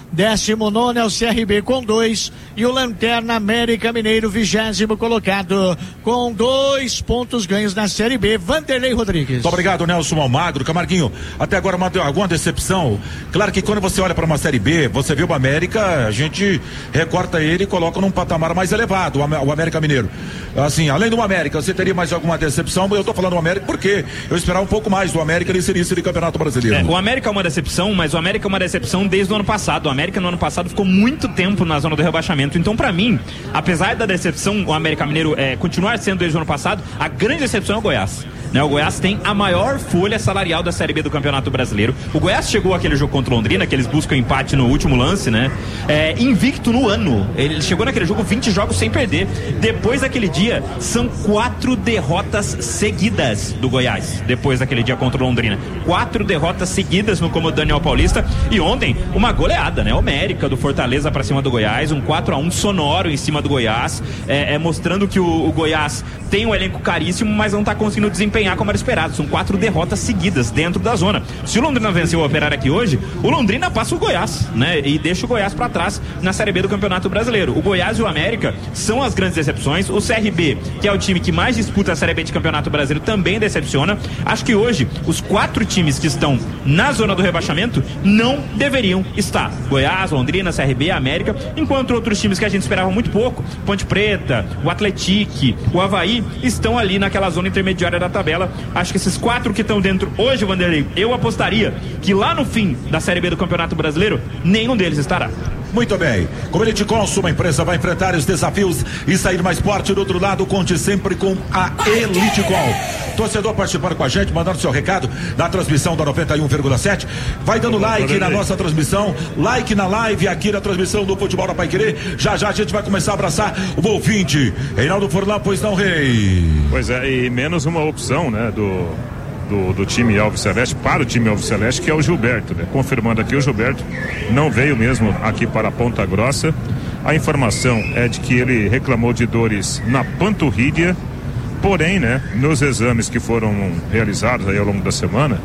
Décimo nono é o C R B com dois. E o Lanterna América Mineiro, vigésimo colocado, com dois pontos ganhos na Série B. Vanderlei Rodrigues. Muito obrigado, Nelson Almagro. Camarguinho, até agora uma, alguma decepção? Claro que quando você olha para uma Série B, você vê o América, a gente recorta ele e coloca num patamar mais elevado, o América Mineiro. Assim, além do América, você teria mais alguma decepção? Eu tô falando do América porque eu esperava um pouco mais do América nesse início de Campeonato Brasileiro. É, o América é uma decepção, mas o América é uma decepção desde o ano passado. O América no ano passado ficou muito tempo na zona do rebaixamento. Então, pra mim, apesar da decepção, o América Mineiro é, continuar sendo desde o ano passado, a grande decepção é o Goiás. Né, o Goiás tem a maior folha salarial da Série B do Campeonato Brasileiro. O Goiás chegou àquele jogo contra o Londrina, que eles buscam empate no último lance, né? É, invicto no ano. Ele chegou naquele jogo vinte jogos sem perder. Depois daquele dia, são quatro derrotas seguidas do Goiás. Depois daquele dia contra o Londrina. Quatro derrotas seguidas no comando Daniel Paulista. E ontem, uma goleada, né? Homérica do Fortaleza pra cima do Goiás. Um quatro a um sonoro em cima do Goiás. É, é mostrando que o, o Goiás tem um elenco caríssimo, mas não tá conseguindo desempenhar como era esperado. São quatro derrotas seguidas dentro da zona. Se o Londrina venceu o Operário aqui hoje, o Londrina passa o Goiás, né? E deixa o Goiás pra trás na Série B do Campeonato Brasileiro. O Goiás e o América são as grandes decepções. O C R B, que é o time que mais disputa a Série B de Campeonato Brasileiro, também decepciona. Acho que hoje, os quatro times que estão na zona do rebaixamento não deveriam estar. Goiás, Londrina, C R B, América, enquanto outros times que a gente esperava muito pouco, Ponte Preta, o Atlético, o Avaí, estão ali naquela zona intermediária da tabela. Acho que esses quatro que estão dentro hoje, Vanderlei, eu apostaria que lá no fim da Série B do Campeonato Brasileiro, nenhum deles estará. Muito bem. Como ele te consta, uma empresa vai enfrentar os desafios e sair mais forte. Do outro lado, conte sempre com a Elitecol. Torcedor participando com a gente, mandando seu recado na transmissão da noventa e um vírgula sete. Vai dando like na nossa transmissão, like na live aqui na transmissão do Futebol da Paiquerê. Já já a gente vai começar a abraçar o ouvinte. Reinaldo Furlan, pois não, Rei? Pois é, e menos uma opção, né, do... Do, do time Alves Celeste para o time Alves Celeste, que é o Gilberto, né? Confirmando aqui, o Gilberto não veio mesmo aqui para Ponta Grossa. A informação é de que ele reclamou de dores na panturrilha, porém, né, nos exames que foram realizados aí ao longo da semana,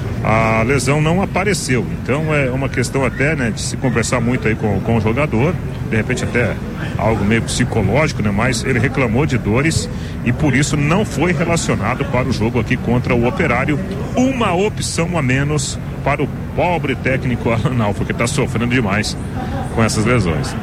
a lesão não apareceu. Então é uma questão até, né, de se conversar muito aí com, com o jogador, de repente até algo meio psicológico, né? Mas ele reclamou de dores e por isso não foi relacionado para o jogo aqui contra o Operário. Uma opção a menos para o pobre técnico Alan Alfa, que está sofrendo demais com essas lesões.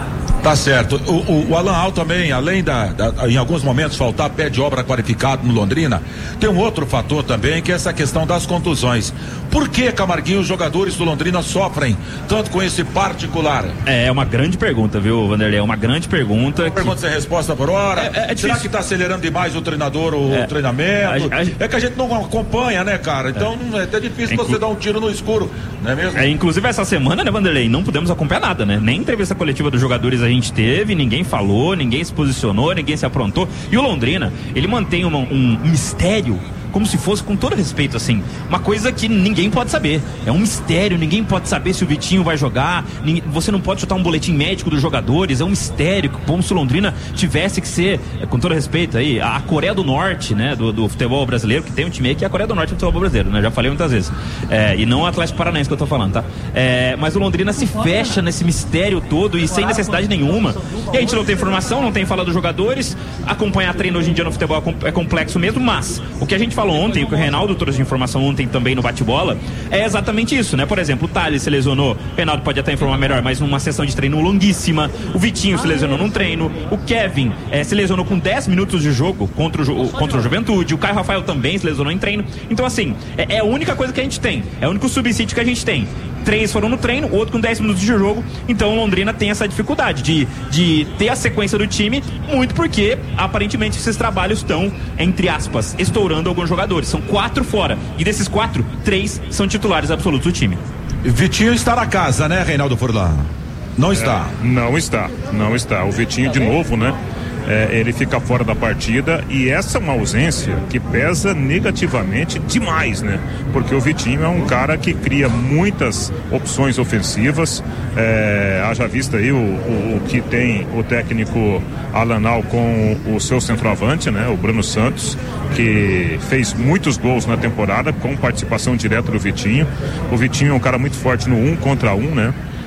Tá certo. O, o, o Alan Al também, além da, da, em alguns momentos, faltar pé de obra qualificado no Londrina, tem um outro fator também, que é essa questão das contusões. Por que, Camarguinho, os jogadores do Londrina sofrem tanto com esse particular? É, é uma grande pergunta, viu, Vanderlei? É uma grande pergunta. Uma que... pergunta sem resposta por hora. É, é Será que tá acelerando demais o treinador, o é, treinamento? A, a... É que a gente não acompanha, né, cara? Então é, é até difícil é, você inclu... dar um tiro no escuro, não é mesmo? É, inclusive essa semana, né, Vanderlei? Não pudemos acompanhar nada, né? Nem entrevista coletiva dos jogadores a gente teve, ninguém falou, ninguém se posicionou, ninguém se aprontou. E o Londrina, ele mantém uma, um mistério, como se fosse, com todo respeito, assim, uma coisa que ninguém pode saber. É um mistério, ninguém pode saber se o Vitinho vai jogar, ninguém, você não pode soltar um boletim médico dos jogadores, é um mistério, como se o Londrina tivesse que ser, com todo respeito aí, a Coreia do Norte, né, do, do futebol brasileiro, que tem um time aí que é a Coreia do Norte do futebol brasileiro, né, já falei muitas vezes. É, e não o Atlético Paranaense que eu tô falando, tá? É, mas o Londrina se fecha nesse mistério todo e sem necessidade nenhuma. E a gente não tem informação, não tem fala dos jogadores, acompanhar treino hoje em dia no futebol é complexo mesmo, mas o que a gente falou ontem, o que o Reinaldo trouxe de informação ontem também no bate-bola, é exatamente isso, né? Por exemplo, o Thales se lesionou, o Reinaldo pode até informar melhor, mas numa sessão de treino longuíssima. O Vitinho se lesionou num treino, o Kevin eh, se lesionou com dez minutos de jogo contra o, contra o Juventude, o Caio Rafael também se lesionou em treino. Então, assim, é, é a única coisa que a gente tem, é o único subsídio que a gente tem. Três foram no treino, o outro com dez minutos de jogo. Então o Londrina tem essa dificuldade de, de ter a sequência do time, muito porque aparentemente esses trabalhos estão, entre aspas, estourando alguns jogadores. São quatro fora, e desses quatro, três são titulares absolutos do time. Vitinho está na casa, né, Reinaldo Furlan? Não está. É, não está, não está. O Vitinho de novo, né? É, ele fica fora da partida e essa é uma ausência que pesa negativamente demais, né? Porque o Vitinho é um cara que cria muitas opções ofensivas, é, haja vista aí o, o, o que tem o técnico Alanal com o seu centroavante, né? O Bruno Santos, que fez muitos gols na temporada com participação direta do Vitinho. O Vitinho é um cara muito forte no um contra um, né?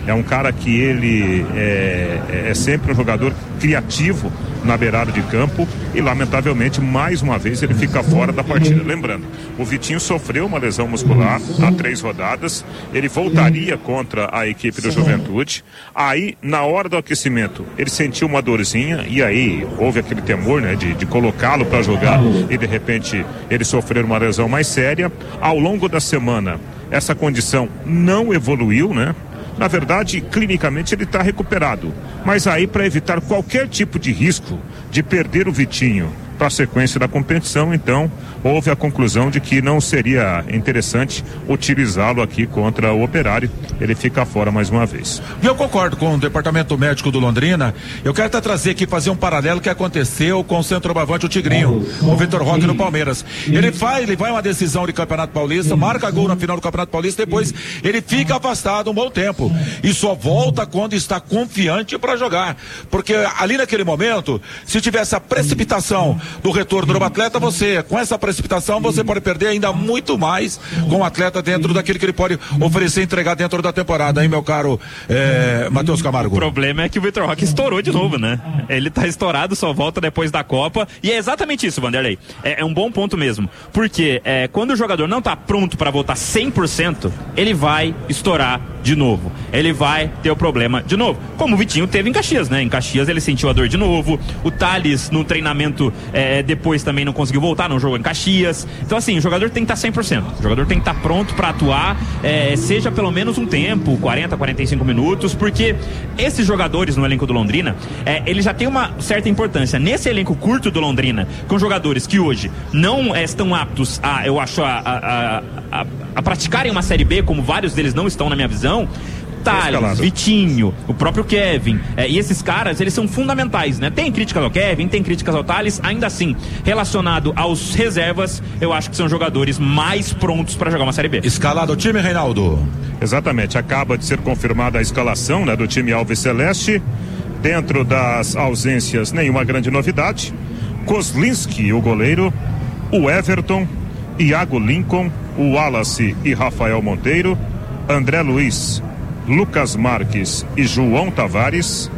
É um cara que ele é, é sempre um jogador criativo na beirada de campo e lamentavelmente mais uma vez ele fica fora da partida. Lembrando, o Vitinho sofreu uma lesão muscular há três rodadas, ele voltaria contra a equipe do Juventude, aí na hora do aquecimento ele sentiu uma dorzinha e aí houve aquele temor, né, de, de colocá-lo para jogar e de repente ele sofreu uma lesão mais séria. Ao longo da semana essa condição não evoluiu, né? Na verdade, clinicamente ele está recuperado, mas aí para evitar qualquer tipo de risco de perder o Vitinho para a sequência da competição, então houve a conclusão de que não seria interessante utilizá-lo aqui contra o Operário. Ele fica fora mais uma vez. E eu concordo com o departamento médico do Londrina. Eu quero até trazer aqui, fazer um paralelo que aconteceu com o centroavante, o Tigrinho, o Vitor Roque no Palmeiras. Ele vai, ele vai uma decisão de Campeonato Paulista, marca gol na final do Campeonato Paulista, depois ele fica afastado um bom tempo e só volta quando está confiante para jogar, porque ali naquele momento, se tivesse a precipitação do retorno do atleta, você, com essa precipitação, você pode perder ainda muito mais com o atleta dentro daquilo que ele pode oferecer e entregar dentro da temporada, hein, meu caro é, Matheus Camargo? O problema é que o Vitor Roque estourou de novo, né? Ele tá estourado, só volta depois da Copa, e é exatamente isso, Vanderlei. É, é um bom ponto mesmo, porque é, quando o jogador não tá pronto para voltar cem por cento, ele vai estourar de novo. Ele vai ter o problema de novo. Como o Vitinho teve em Caxias, né? Em Caxias ele sentiu a dor de novo. O Thales, no treinamento, é, depois também não conseguiu voltar, não jogou em Caxias. Então, assim, o jogador tem que estar cem por cento. O jogador tem que estar pronto para atuar, é, seja pelo menos um tempo, quarenta, quarenta e cinco minutos, porque esses jogadores no elenco do Londrina, é, ele já tem uma certa importância. Nesse elenco curto do Londrina, com jogadores que hoje não é, estão aptos a, eu acho, a, a, a, a praticarem uma Série B, como vários deles não estão na minha visão, Thales, Vitinho, o próprio Kevin, é, e esses caras, eles são fundamentais, né? Tem críticas ao Kevin, tem críticas ao Thales, ainda assim, relacionado aos reservas, eu acho que são jogadores mais prontos para jogar uma Série B. Escalado o time, Reinaldo? Exatamente, acaba de ser confirmada a escalação, né, do time Alves Celeste. Dentro das ausências, nenhuma grande novidade. Kozlinski, o goleiro, o Everton, Iago Lincoln, o Wallace e Rafael Monteiro, André Luiz, Lucas Marques e João Tavares.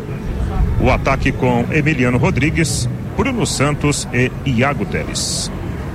O ataque com Emiliano Rodrigues, Bruno Santos e Iago Teles.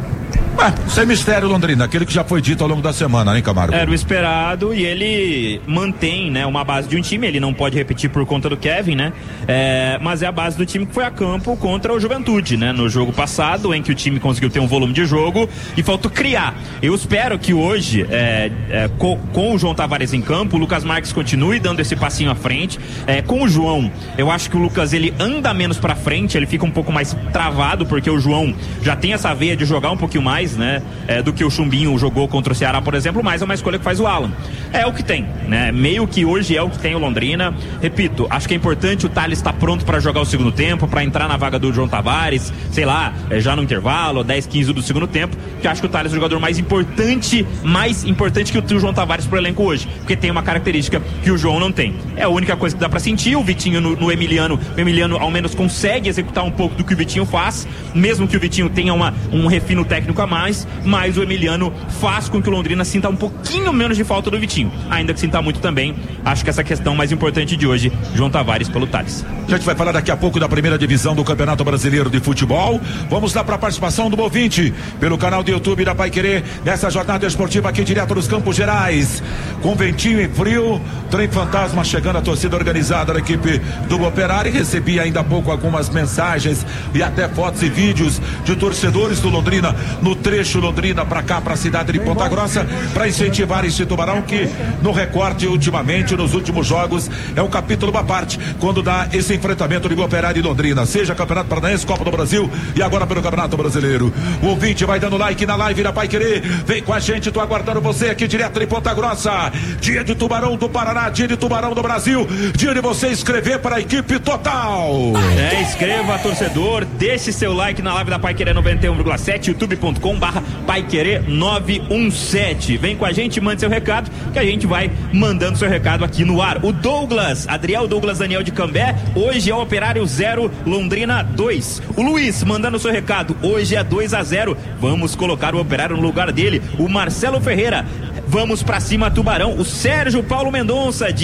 Ué, sem mistério, Londrina, aquele que já foi dito ao longo da semana, hein, Camargo? Era o esperado e ele mantém, né, uma base de um time, ele não pode repetir por conta do Kevin, né, é, mas é a base do time que foi a campo contra o Juventude, né, no jogo passado, em que o time conseguiu ter um volume de jogo e faltou criar. Eu espero que hoje, é, é, com, com o João Tavares em campo, o Lucas Marques continue dando esse passinho à frente, é, com o João, eu acho que o Lucas, ele anda menos pra frente, ele fica um pouco mais travado, porque o João já tem essa veia de jogar um pouquinho mais, né, é, do que o Chumbinho jogou contra o Ceará, por exemplo, mas é uma escolha que faz o Alan. É o que tem, né? Meio que hoje é o que tem o Londrina. Repito, acho que é importante o Thales estar pronto para jogar o segundo tempo, para entrar na vaga do João Tavares, sei lá, é, já no intervalo, dez, quinze do segundo tempo, que acho que o Thales é o jogador mais importante, mais importante que o João Tavares pro elenco hoje, porque tem uma característica que o João não tem. É a única coisa que dá para sentir. O Vitinho no, no Emiliano, o Emiliano ao menos consegue executar um pouco do que o Vitinho faz, mesmo que o Vitinho tenha uma, um refino técnico a mais, mas o Emiliano faz com que o Londrina sinta um pouquinho menos de falta do Vitinho, ainda que sinta muito também. Acho que essa questão mais importante de hoje, João Tavares pelo Thales. A gente vai falar daqui a pouco da primeira divisão do Campeonato Brasileiro de Futebol. Vamos lá para a participação do ouvinte pelo canal do YouTube da Paiquerê, nessa jornada esportiva aqui direto dos Campos Gerais, com ventinho e frio, trem fantasma chegando, a torcida organizada da equipe do Operário. Recebi ainda há pouco algumas mensagens e até fotos e vídeos de torcedores do Londrina no trecho Londrina para cá, para a cidade de Ponta Grossa, para incentivar esse Tubarão que no recorte ultimamente, nos últimos jogos, é um capítulo à parte quando dá esse enfrentamento de Operário e Londrina, seja Campeonato Paranaense, Copa do Brasil e agora pelo Campeonato Brasileiro. O ouvinte vai dando like na live da Paiquerê, vem com a gente, tô aguardando você aqui direto de Ponta Grossa. Dia de Tubarão do Paraná, dia de Tubarão do Brasil, dia de você escrever para a equipe total. É, escreva, torcedor, deixe seu like na live da Paiquerê noventa e um vírgula sete, youtube ponto com barra Paiquerê nove um sete. Vem com a gente, mande seu recado, que a gente vai mandando seu recado aqui no ar. O Douglas, Adriel Douglas Daniel de Cambé, hoje é o Operário zero, Londrina dois. O Luiz, mandando seu recado, hoje é dois a zero. Vamos colocar o Operário no lugar dele. O Marcelo Ferreira, vamos pra cima, Tubarão. O Sérgio Paulo Mendonça, de Itaquera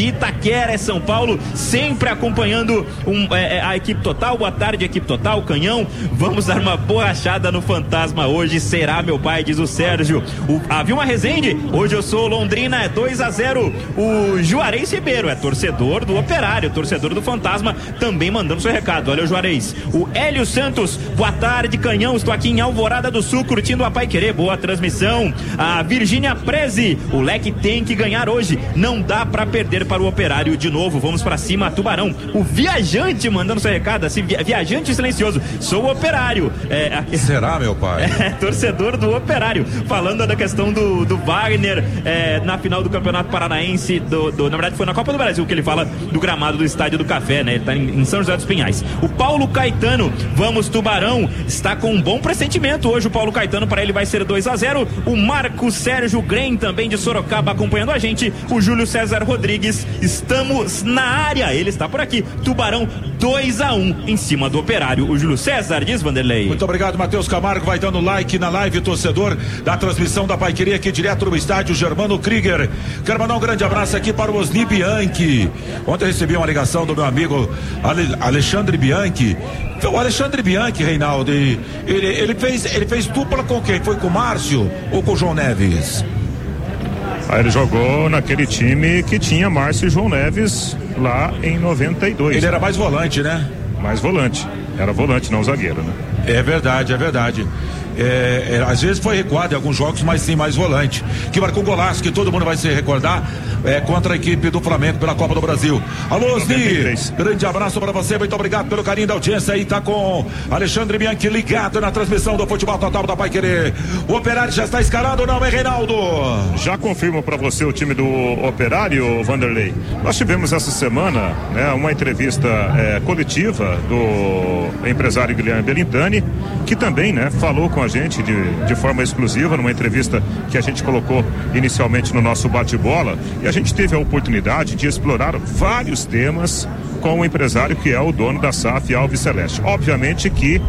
quer é São Paulo, sempre acompanhando um, é, a equipe total. Boa tarde, equipe total, Canhão. Vamos dar uma borrachada no Fantasma hoje, será, meu pai, diz o Sérgio. O, a Vilma Rezende, hoje eu sou Londrina, é dois a zero. O Juarez Ribeiro é torcedor do Operário, torcedor do Fantasma, também mandando seu recado. Olha o Juarez. O Hélio Santos, boa tarde, Canhão, estou aqui em Alvorada do Sul, curtindo a Paiquerê, boa transmissão. A Virgínia Prezi, o Leque tem que ganhar hoje, não dá pra perder para o Operário de novo, vamos pra cima, Tubarão. O Viajante mandando seu recado, assim, Viajante silencioso, sou o Operário. É, aqui, será, meu pai? É, torcedor do Operário, falando da questão do, do Wagner, é, na final do Campeonato Paranaense, do, do, na verdade foi na Copa do Brasil que ele fala do gramado do Estádio do Café, né? Ele tá em, em São José dos Pinhais. O Paulo Caetano, vamos Tubarão, está com um bom pressentimento hoje o Paulo Caetano, para ele vai ser dois a zero. O Marco Sérgio Grem, também de Sorocaba, acompanhando a gente. O Júlio César Rodrigues, estamos na área, ele está por aqui. Tubarão dois a um em cima do Operário. O Júlio César diz, Vanderlei. Muito obrigado, Matheus Camargo, vai dando like na live, torcedor da transmissão da Paiquerê aqui direto no estádio Germano Krieger. Quero mandar um grande abraço aqui para o Osni Bianchi. Ontem eu recebi uma ligação do meu amigo Ale, Alexandre Bianchi. O Alexandre Bianchi, Reinaldo, ele, ele, fez, ele fez dupla com quem? Foi com o Márcio ou com o João Neves? Aí ele jogou naquele time que tinha Márcio e João Neves lá em noventa e dois. Ele era mais volante, né? Mais volante. Era volante, não zagueiro, né? É verdade, é verdade. É, é, às vezes foi recuado em alguns jogos, mas sim mais volante. Que marcou um golaço que todo mundo vai se recordar, é, contra a equipe do Flamengo pela Copa do Brasil. Alô, Osni, grande abraço para você, muito obrigado pelo carinho da audiência. Aí tá com Alexandre Bianchi ligado na transmissão do Futebol Total da Paiquerê. O Operário já está escalado ou não, é, Reinaldo? Já confirmo para você o time do Operário, Vanderlei. Nós tivemos essa semana, né, uma entrevista é, coletiva do empresário Guilherme Belintani, que também, né, falou com a gente de, de forma exclusiva numa entrevista que a gente colocou inicialmente no nosso bate-bola, e a gente teve a oportunidade de explorar vários temas com o empresário que é o dono da S A F Alves Celeste. Obviamente que